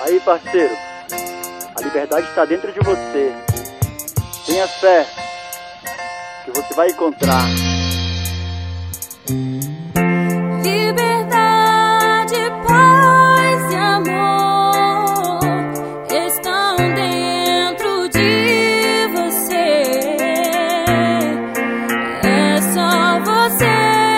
Aí, parceiro, a liberdade está dentro de você. Tenha fé que você vai encontrar. Liberdade, paz e amor estão dentro de você. É só você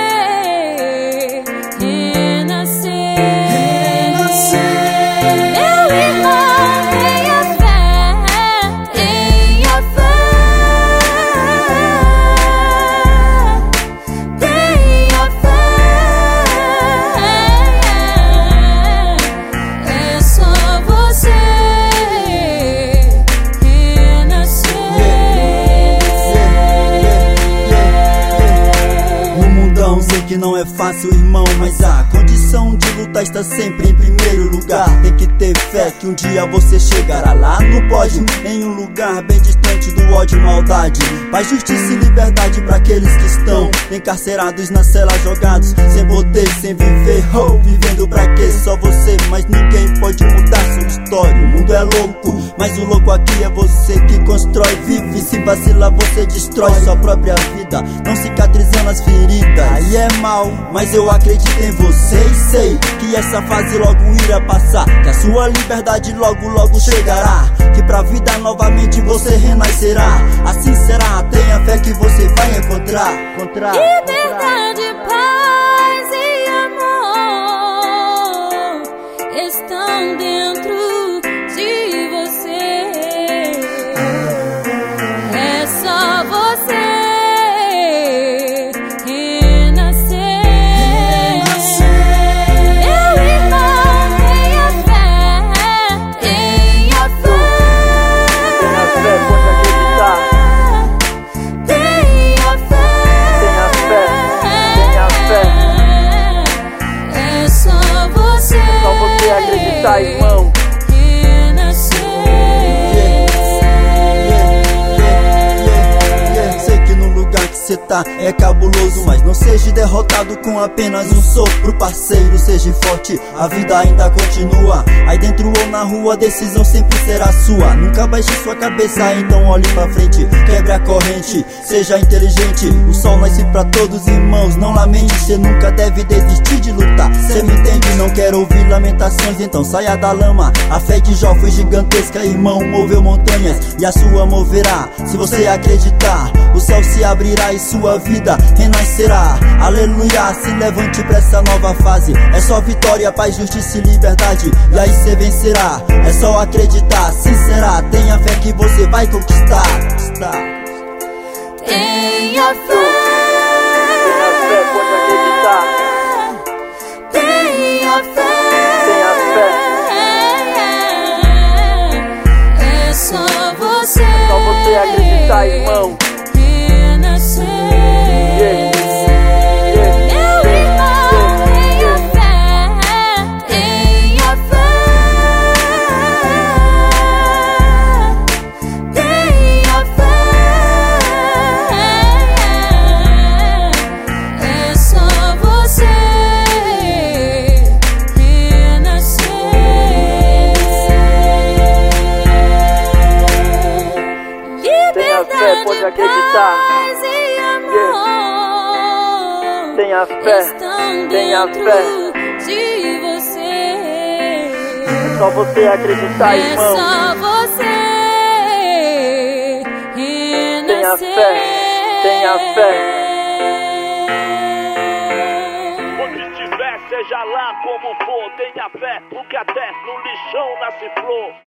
sei que não é fácil, irmão, mas a condição de lutar está sempre em primeiro lugar. Tem que ter fé que um dia você chegará lá no pódio, em um lugar bem distante do ódio e maldade. Paz, justiça e liberdade para aqueles que estão encarcerados na cela, jogados sem poder, sem viver, vivendo pra quê? Só você, mas ninguém pode mudar sua história. O mundo é louco, mas o louco aqui é você que constrói, vive. Se vacilar você destrói sua própria vida, não cicatrizando as feridas. Aí é mal, mas eu acredito em você e sei que essa fase logo irá passar, que a sua liberdade logo logo chegará, que pra vida novamente você renascerá. Assim será, tenha fé que você vai encontrar. Liberdade, paz e amor estão dentro de você. É só você acreditar, irmão. Sei que no lugar que cê tá é cabuloso, mas não seja derrotado com apenas um sopro, parceiro. Seja forte, a vida ainda continua. Aí dentro ou na rua, a decisão sempre será sua. Nunca baixe sua cabeça, então olhe pra frente, quebre a corrente, seja inteligente. O sol nasce pra todos, irmãos, não lamente. Cê nunca deve desistir de lutar, cê me entende? Não quero ouvir lamentações, então saia da lama. A fé de Jó foi gigantesca, irmão, moveu montanhas e a sua moverá. Se você acreditar, o céu se abrirá e sua vida renascerá. Aleluia, se levante pra essa nova fase. É só vitória, paz, justiça e liberdade, e aí cê vencerá. É só acreditar, sincera, tenha fé que você vai conquistar. Tenha fé, pode acreditar. tenha fé, é só você acreditar, irmão. Pode acreditar. Paz e amor tenha fé, tenha fé. De você. É só você acreditar, irmão. É só você tenha renascer. fé, tenha fé. Onde estiver, seja lá como for, tenha fé, porque até no lixão nasce flor.